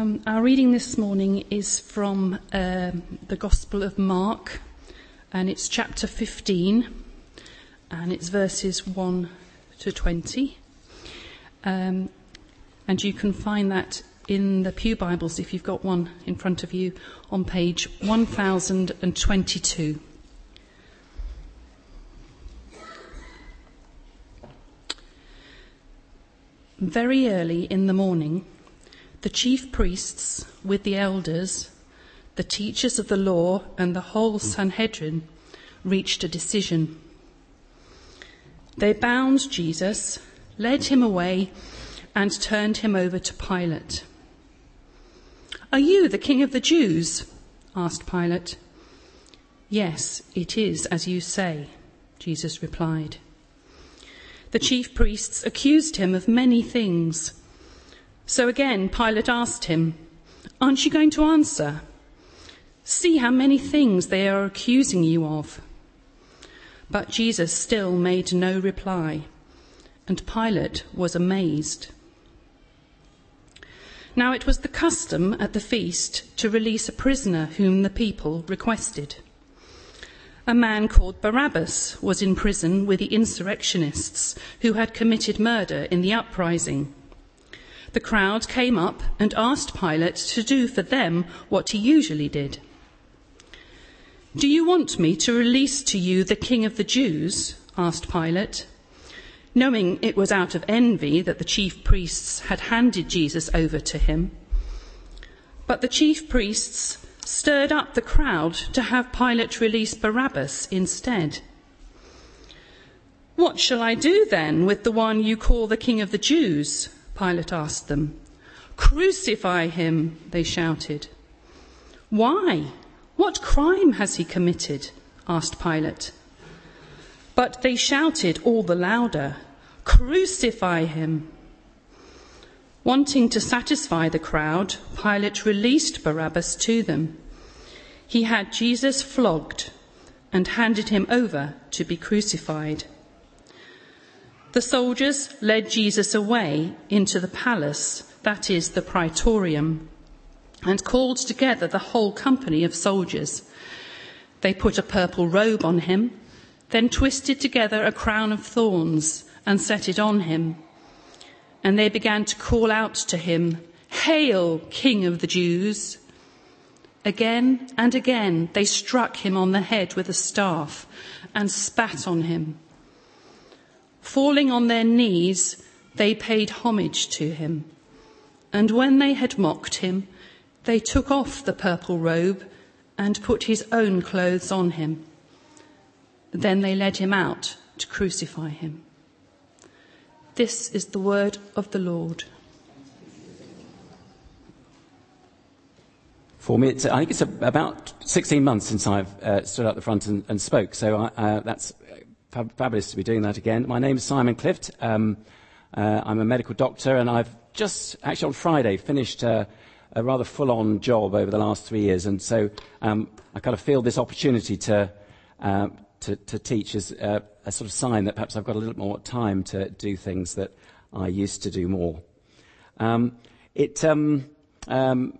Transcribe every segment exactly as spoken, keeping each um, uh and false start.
Um, our reading this morning is from uh, the Gospel of Mark, and it's chapter fifteen, and it's verses one to twenty. Um, and you can find that in the Pew Bibles, if you've got one in front of you, on page one thousand twenty-two. Very early in the morning, the chief priests with the elders, the teachers of the law, and the whole Sanhedrin reached a decision. They bound Jesus, led him away, and turned him over to Pilate. "Are you the king of the Jews?" asked Pilate. "Yes, it is as you say," Jesus replied. The chief priests accused him of many things. So again, Pilate asked him, "Aren't you going to answer? See how many things they are accusing you of." But Jesus still made no reply, and Pilate was amazed. Now it was the custom at the feast to release a prisoner whom the people requested. A man called Barabbas was in prison with the insurrectionists who had committed murder in the uprising. The crowd came up and asked Pilate to do for them what he usually did. "Do you want me to release to you the King of the Jews?" asked Pilate, knowing it was out of envy that the chief priests had handed Jesus over to him. But the chief priests stirred up the crowd to have Pilate release Barabbas instead. "What shall I do then with the one you call the King of the Jews?" Pilate asked them. "Crucify him," they shouted. "Why? What crime has he committed?" asked Pilate. But they shouted all the louder, "Crucify him." Wanting to satisfy the crowd, Pilate released Barabbas to them. He had Jesus flogged and handed him over to be crucified. The soldiers led Jesus away into the palace, that is, the praetorium, and called together the whole company of soldiers. They put a purple robe on him, then twisted together a crown of thorns and set it on him. And they began to call out to him, "Hail, King of the Jews!" Again and again they struck him on the head with a staff and spat on him. Falling on their knees, they paid homage to him. And when they had mocked him, they took off the purple robe and put his own clothes on him. Then they led him out to crucify him. This is the word of the Lord. For me, it's, I think it's a, about sixteen months since I've uh, stood up the front and, and spoke, so I, uh, that's fab- fabulous to be doing that again. My name is Simon Clift. Um, uh, I'm a medical doctor, and I've just, actually on Friday, finished uh, a rather full-on job over the last three years, and so um, I kind of feel this opportunity to uh, to, to teach is uh, a sort of sign that perhaps I've got a little more time to do things that I used to do more. Um, it, um, um,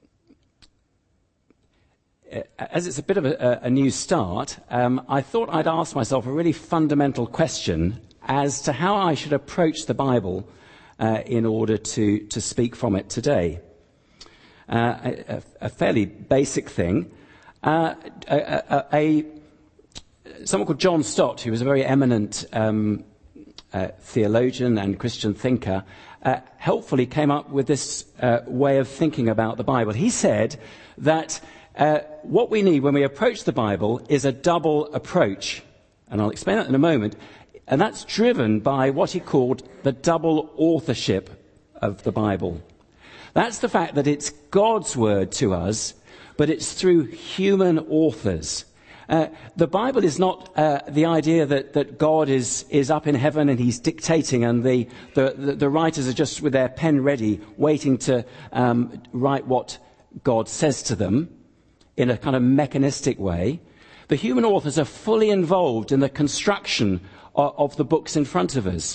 as it's a bit of a, a new start, um, I thought I'd ask myself a really fundamental question as to how I should approach the Bible uh, in order to, to speak from it today. Uh, a, a fairly basic thing. Uh, a, a, a Someone called John Stott, who was a very eminent um, uh, theologian and Christian thinker, uh, helpfully came up with this uh, way of thinking about the Bible. He said that uh, what we need when we approach the Bible is a double approach. And I'll explain that in a moment. And that's driven by what he called the double authorship of the Bible. That's the fact that it's God's word to us, but it's through human authors. Uh, the Bible is not uh, the idea that, that God is, is up in heaven and he's dictating and the, the, the, the writers are just with their pen ready waiting to um, write what God says to them in a kind of mechanistic way. The human authors are fully involved in the construction of, of the books in front of us.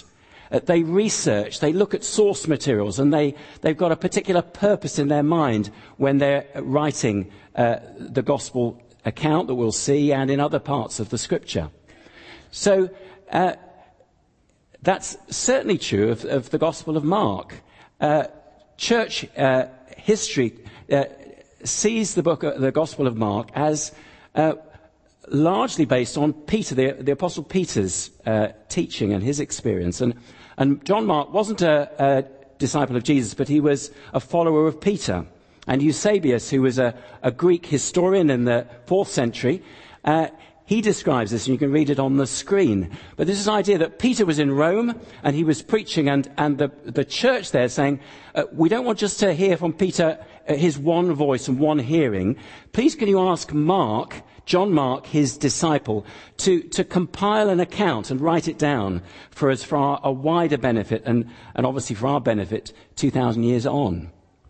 Uh, they research, they look at source materials, and they, they've got a particular purpose in their mind when they're writing uh, the gospel account that we'll see and in other parts of the scripture. So uh, that's certainly true of, of the Gospel of Mark. Uh, church uh, history uh, sees the book, of, the Gospel of Mark, as uh, largely based on Peter, the, the Apostle Peter's uh, teaching and his experience. And, and John Mark wasn't a, a disciple of Jesus, but he was a follower of Peter. And Eusebius, who was a, a Greek historian in the fourth century, uh, he describes this, and you can read it on the screen. But this is the idea that Peter was in Rome, and he was preaching, and, and the, the church there saying, uh, we don't want just to hear from Peter uh, his one voice and one hearing. Please can you ask Mark, John Mark, his disciple, to, to compile an account and write it down for us for our, a wider benefit, and, and obviously for our benefit two thousand years on.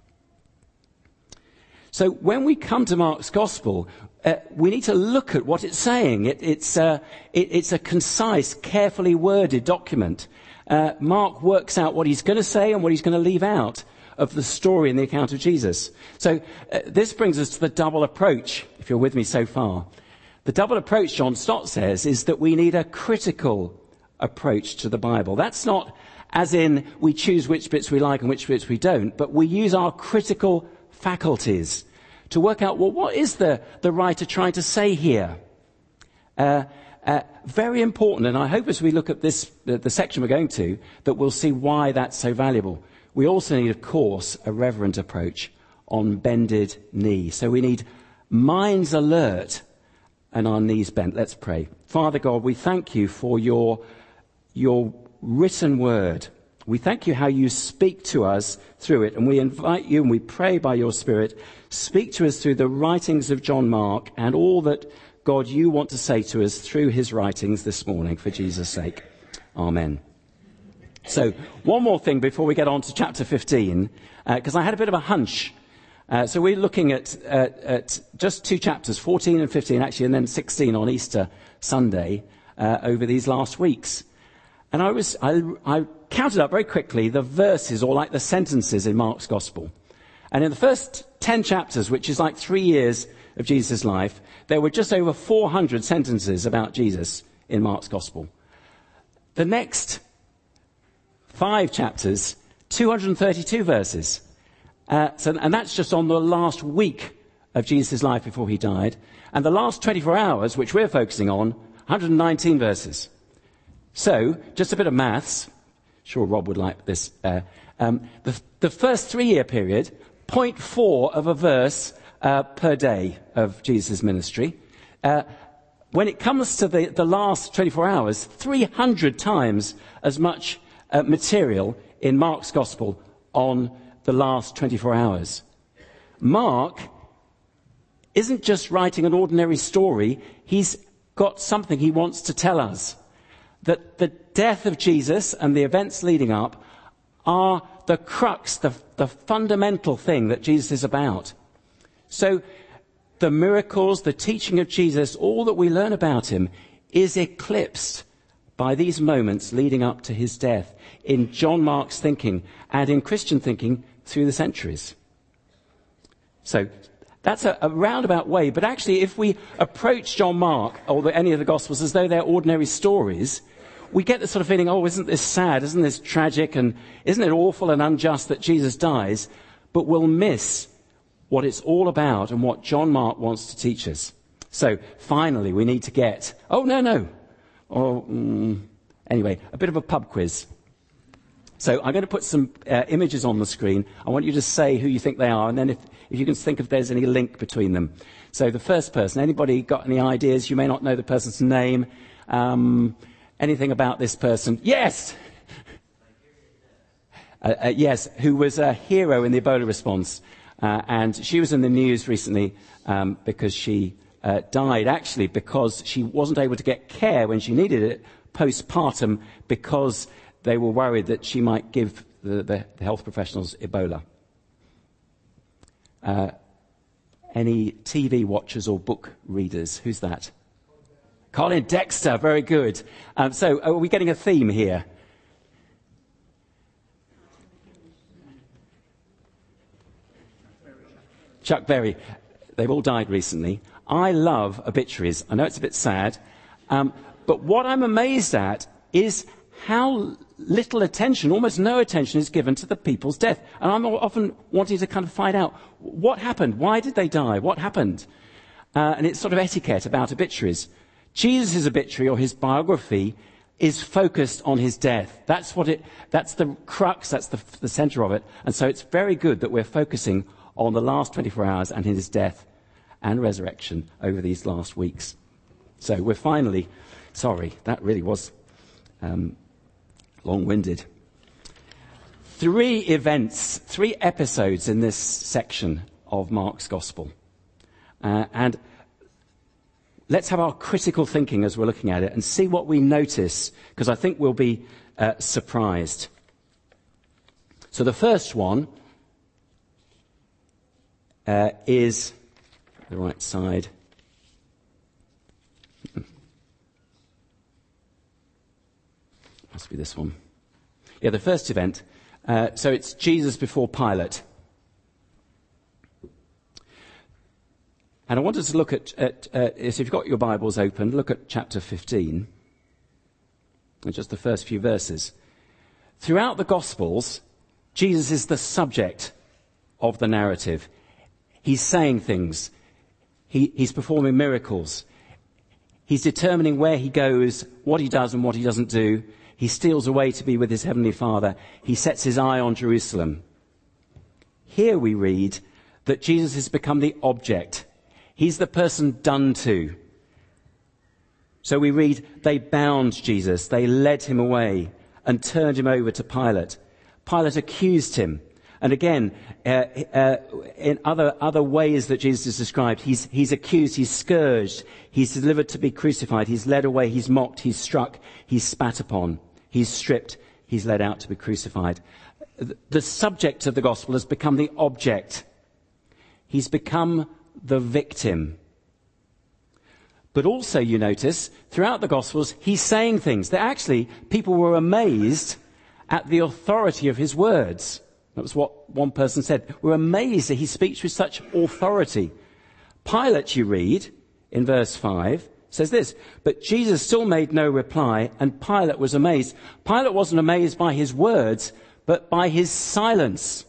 So when we come to Mark's Gospel, uh, we need to look at what it's saying. It, it's, uh, it, it's a concise, carefully worded document. Uh, Mark works out what he's going to say and what he's going to leave out of the story in the account of Jesus. So uh, this brings us to the double approach, if you're with me so far. The double approach, John Stott says, is that we need a critical approach to the Bible. That's not as in we choose which bits we like and which bits we don't, but we use our critical faculties to work out, well, what is the, the writer trying to say here? Uh, uh, very important, and I hope as we look at this, the, the section we're going to, that we'll see why that's so valuable. We also need, of course, a reverent approach on bended knee. So we need minds alert and our knees bent. Let's pray. Father God, we thank you for your, your written word. We thank you how you speak to us through it, and we invite you and we pray by your Spirit, speak to us through the writings of John Mark and all that, God, you want to say to us through his writings this morning, for Jesus' sake. Amen. So, one more thing before we get on to chapter fifteen, because uh, I had a bit of a hunch. Uh, so we're looking at, uh, at just two chapters, fourteen and fifteen actually, and then sixteen on Easter Sunday uh, over these last weeks. And I was, I, I counted up very quickly the verses, or like the sentences in Mark's Gospel. And in the first ten chapters, which is like three years of Jesus' life, there were just over four hundred sentences about Jesus in Mark's Gospel. The next five chapters, two hundred thirty-two verses. Uh, so, and that's just on the last week of Jesus' life before he died. And the last twenty-four hours, which we're focusing on, one hundred nineteen verses. So, just a bit of maths. Sure, Rob would like this. Uh, um, the, the first three-year period, zero point four of a verse uh, per day of Jesus' ministry. Uh, when it comes to the, the last twenty-four hours, three hundred times as much uh, material in Mark's Gospel on the last twenty-four hours. Mark isn't just writing an ordinary story. He's got something he wants to tell us. That the death of Jesus and the events leading up are the crux, the, the fundamental thing that Jesus is about. So the miracles, the teaching of Jesus, all that we learn about him is eclipsed by these moments leading up to his death in John Mark's thinking and in Christian thinking through the centuries. So that's a, a roundabout way, but actually if we approach John Mark or the, any of the Gospels as though they're ordinary stories, we get the sort of feeling, oh, isn't this sad, isn't this tragic, and isn't it awful and unjust that Jesus dies? But we'll miss what it's all about and what John Mark wants to teach us. So, finally, we need to get, oh, no, no. Oh, mm, anyway, a bit of a pub quiz. So I'm going to put some uh, images on the screen. I want you to say who you think they are, and then if, if you can think if there's any link between them. So the first person, anybody got any ideas? You may not know the person's name. Um... Anything about this person? Yes! uh, uh, yes, who was a hero in the Ebola response. Uh, and she was in the news recently um, because she uh, died, actually, because she wasn't able to get care when she needed it postpartum because they were worried that she might give the, the, the health professionals Ebola. Uh, any T V watchers or book readers? Who's that? Colin Dexter, very good. Um, so are we getting a theme here? Chuck Berry. They've all died recently. I love obituaries. I know it's a bit sad. Um, but what I'm amazed at is how little attention, almost no attention, is given to the people's death. And I'm often wanting to kind of find out what happened. Why did they die? What happened? Uh, and it's sort of etiquette about obituaries. Jesus' obituary or his biography is focused on his death. That's what it, that's the crux, that's the, the center of it. And so it's very good that we're focusing on the last twenty-four hours and his death and resurrection over these last weeks. So we're finally, sorry, that really was um, long-winded. Three events, three episodes in this section of Mark's Gospel. Uh, and let's have our critical thinking as we're looking at it and see what we notice, because I think we'll be uh, surprised. So the first one uh, is the right side. Must be this one. Yeah, the first event. Uh, so it's Jesus before Pilate. And I wanted to look at, at uh, if you've got your Bibles open, look at chapter fifteen, and just the first few verses. Throughout the Gospels, Jesus is the subject of the narrative. He's saying things. He, he's performing miracles. He's determining where he goes, what he does and what he doesn't do. He steals away to be with his heavenly Father. He sets his eye on Jerusalem. Here we read that Jesus has become the object. He's the person done to. So we read, they bound Jesus, they led him away and turned him over to Pilate. Pilate accused him. And again, uh, uh, in other other ways that Jesus is described, he's, he's accused, he's scourged, he's delivered to be crucified, he's led away, he's mocked, he's struck, he's spat upon, he's stripped, he's led out to be crucified. The subject of the gospel has become the object. He's become the victim. But also, you notice, throughout the Gospels, he's saying things that actually people were amazed at the authority of his words. That was what one person said. We're amazed that he speaks with such authority. Pilate, you read, in verse five, says this, but Jesus still made no reply, and Pilate was amazed. Pilate wasn't amazed by his words, but by his silence.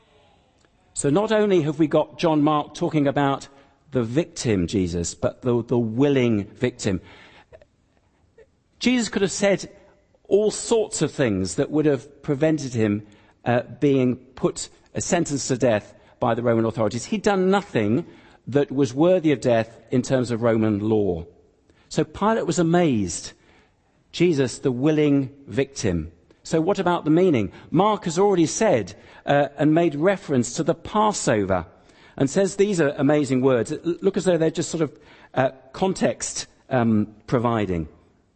So not only have we got John Mark talking about the victim, Jesus, but the, the willing victim. Jesus could have said all sorts of things that would have prevented him uh, being put, uh, sentenced to death by the Roman authorities. He'd done nothing that was worthy of death in terms of Roman law. So Pilate was amazed. Jesus, the willing victim. So what about the meaning? Mark has already said uh, and made reference to the Passover and says these are amazing words. Look as though they're just sort of uh, context um, providing.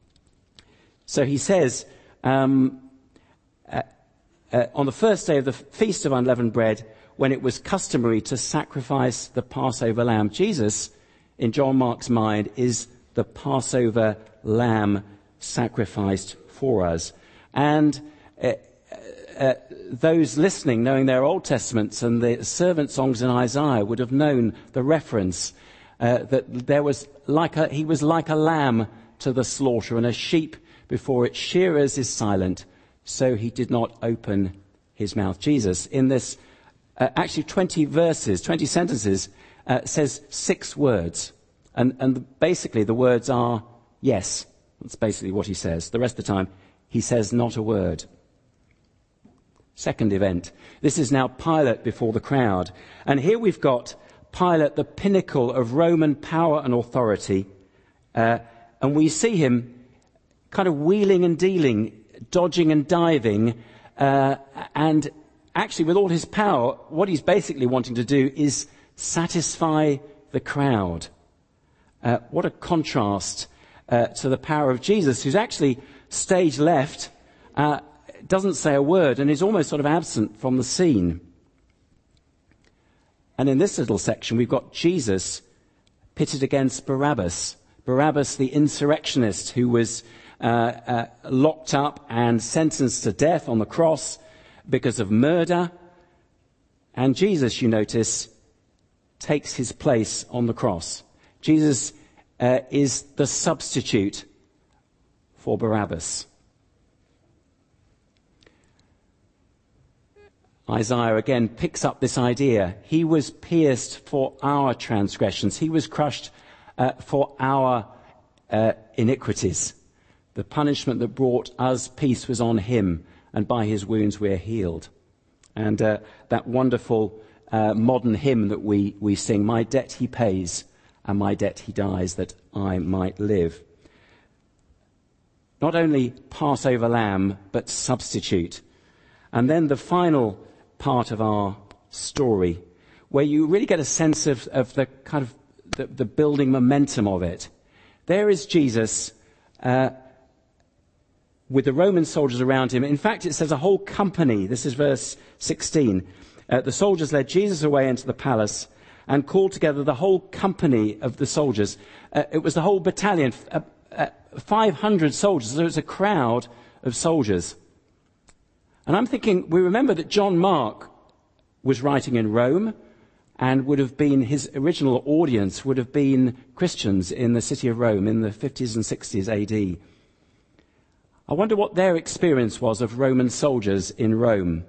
So he says, um, uh, uh, on the first day of the Feast of Unleavened Bread, when it was customary to sacrifice the Passover lamb, Jesus, in John Mark's mind, is the Passover lamb sacrificed for us. And uh, uh, those listening, knowing their Old Testaments and the servant songs in Isaiah, would have known the reference uh, that there was like a, he was like a lamb to the slaughter, and a sheep before its shearers is silent, so he did not open his mouth. Jesus, in this uh, actually twenty verses, twenty sentences, uh, says six words, and, and basically the words are yes. That's basically what he says. The rest of the time, he says not a word. Second event. This is now Pilate before the crowd. And here we've got Pilate, the pinnacle of Roman power and authority. Uh, and we see him kind of wheeling and dealing, dodging and diving. Uh, and actually, with all his power, what he's basically wanting to do is satisfy the crowd. Uh, what a contrast uh, to the power of Jesus, who's actually stage left, uh, doesn't say a word and is almost sort of absent from the scene. And in this little section, we've got Jesus pitted against Barabbas. Barabbas, the insurrectionist who was uh, uh, locked up and sentenced to death on the cross because of murder. And Jesus, you notice, takes his place on the cross. Jesus uh, is the substitute for Barabbas. Isaiah again picks up this idea. He was pierced for our transgressions. He was crushed uh, for our uh, iniquities. The punishment that brought us peace was on him, and by his wounds we're healed. And uh, that wonderful uh, modern hymn that we, we sing, my debt he pays, and my debt he dies, that I might live. Not only Passover lamb, but substitute. And then the final part of our story, where you really get a sense of, of the kind of the, the building momentum of it. There is Jesus uh, with the Roman soldiers around him. In fact, it says a whole company. This is verse sixteen. Uh, the soldiers led Jesus away into the palace and called together the whole company of the soldiers. Uh, it was the whole battalion, uh, uh, five hundred soldiers. So it was a crowd of soldiers. And I'm thinking, we remember that John Mark was writing in Rome, and would have been, his original audience would have been Christians in the city of Rome in the fifties and sixties A D. I wonder what their experience was of Roman soldiers in Rome.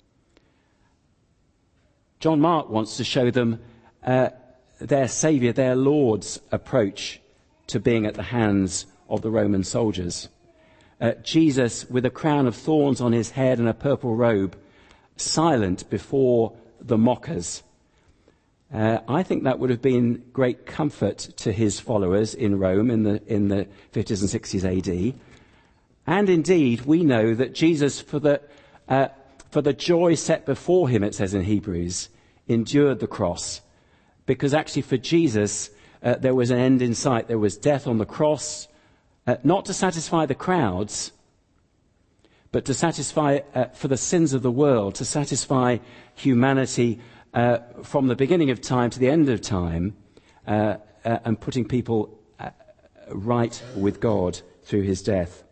John Mark wants to show them uh, their Saviour, their Lord's approach to being at the hands of the Roman soldiers. Uh, Jesus with a crown of thorns on his head and a purple robe, silent before the mockers. Uh, I think that would have been great comfort to his followers in Rome in the in the fifties and sixties A D. And indeed, we know that Jesus, for the uh, for the joy set before him, it says in Hebrews, endured the cross, because actually for Jesus uh, there was an end in sight. There was death on the cross. Uh, not to satisfy the crowds, but to satisfy uh, for the sins of the world, to satisfy humanity uh, from the beginning of time to the end of time, uh, uh, and putting people uh, right with God through his death.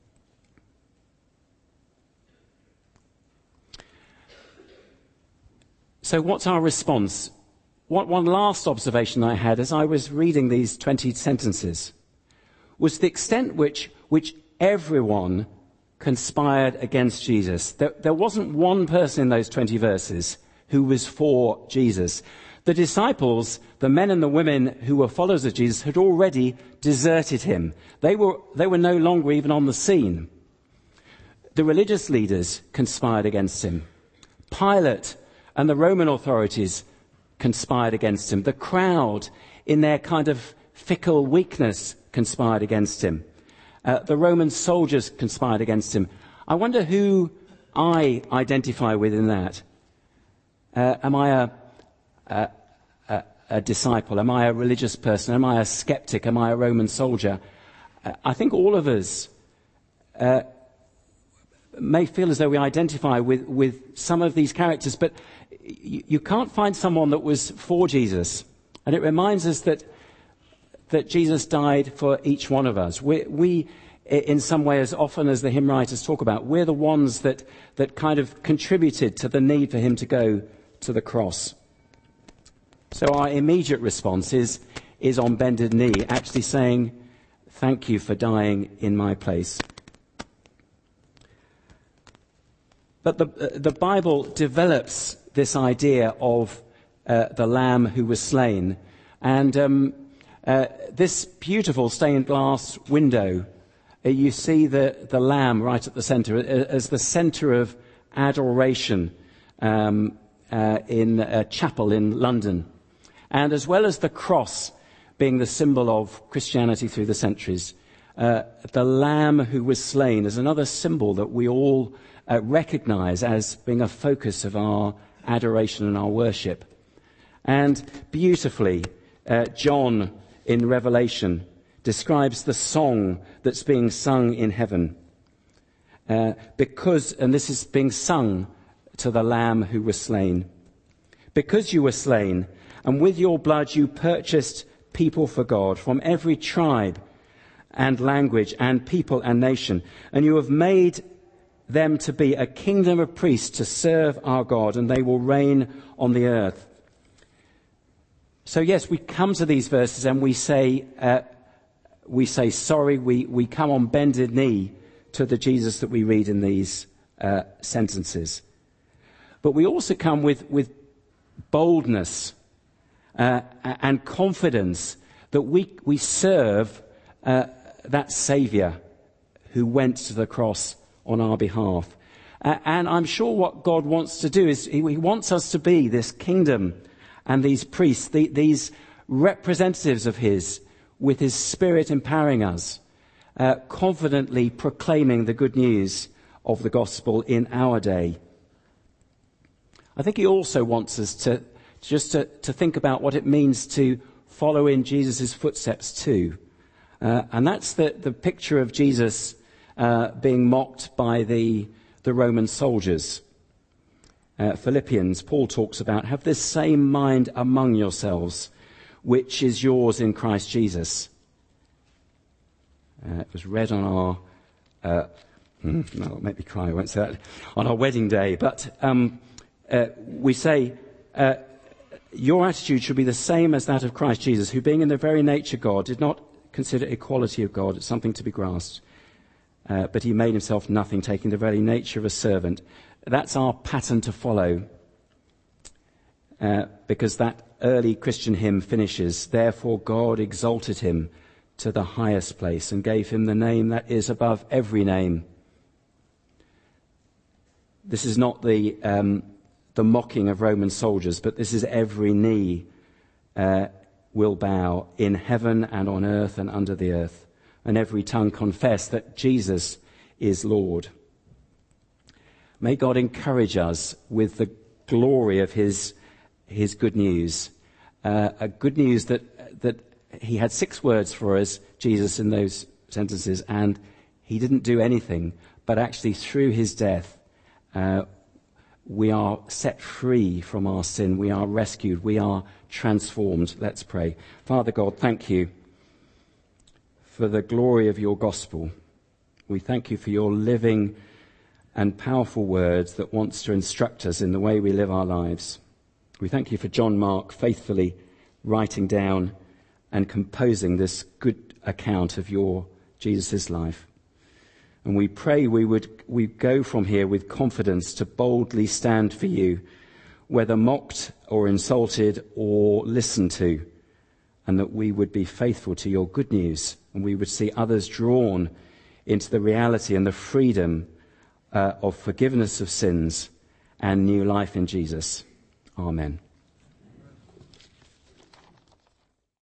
So what's our response? What, one last observation I had as I was reading these twenty sentences was the extent which which everyone conspired against Jesus. There, there wasn't one person in those twenty verses who was for Jesus. The disciples, the men and the women who were followers of Jesus, had already deserted him. They were, they were no longer even on the scene. The religious leaders conspired against him. Pilate and the Roman authorities conspired against him. The crowd, in their kind of fickle weakness, conspired against him. Uh, the Roman soldiers conspired against him. I wonder who I identify with in that. Uh, am I a, a, a, a disciple? Am I a religious person? Am I a skeptic? Am I a Roman soldier? Uh, I think all of us uh, may feel as though we identify with, with some of these characters, but you, you can't find someone that was for Jesus. And it reminds us that that Jesus died for each one of us. We, we, in some way, as often as the hymn writers talk about, we're the ones that, that kind of contributed to the need for him to go to the cross. So our immediate response is, is on bended knee, actually saying, thank you for dying in my place. But the, the Bible develops this idea of uh, the Lamb who was slain. And um, Uh, this beautiful stained glass window, uh, you see the, the Lamb right at the centre, uh, as the centre of adoration um, uh, in a chapel in London. And as well as the cross being the symbol of Christianity through the centuries, uh, the Lamb who was slain is another symbol that we all uh, recognise as being a focus of our adoration and our worship. And beautifully, uh, John in Revelation describes the song that's being sung in heaven. Uh, because, and this is being sung to the Lamb who was slain. Because you were slain, and with your blood you purchased people for God from every tribe and language and people and nation, and you have made them to be a kingdom of priests to serve our God, and they will reign on the earth. So yes, we come to these verses and we say, uh, we say sorry, we, we come on bended knee to the Jesus that we read in these uh, sentences. But we also come with, with boldness uh, and confidence that we, we serve uh, that Saviour who went to the cross on our behalf. Uh, and I'm sure what God wants to do is he, he wants us to be this kingdom and these priests, the, these representatives of his, with his Spirit empowering us, uh, confidently proclaiming the good news of the gospel in our day. I think he also wants us to just to, to think about what it means to follow in Jesus' footsteps too. Uh, and that's the, the picture of Jesus uh, being mocked by the, the Roman soldiers. Uh, Philippians, Paul talks about, have this same mind among yourselves, which is yours in Christ Jesus. Uh, it was read on our, uh, no, it'll make me cry, I won't say that, on our wedding day. But um, uh, we say, uh, your attitude should be the same as that of Christ Jesus, who being in the very nature God, did not consider equality of God as something to be grasped, uh, but he made himself nothing, taking the very nature of a servant. That's our pattern to follow, uh, because that early Christian hymn finishes, therefore God exalted him to the highest place and gave him the name that is above every name. This is not the um, the mocking of Roman soldiers, but this is every knee uh, will bow in heaven and on earth and under the earth, and every tongue confess that Jesus is Lord. May God encourage us with the glory of his his good news, uh, a good news that that he had six words for us, Jesus, in those sentences, and he didn't do anything, but actually through his death, uh, we are set free from our sin. We are rescued. We are transformed. Let's pray. Father God, thank you for the glory of your gospel. We thank you for your living and powerful words that wants to instruct us in the way we live our lives. We thank you for John Mark faithfully writing down and composing this good account of your Jesus' life. And we pray we would we go from here with confidence to boldly stand for you, whether mocked or insulted or listened to, and that we would be faithful to your good news, and we would see others drawn into the reality and the freedom uh, of forgiveness of sins and new life in Jesus. Amen.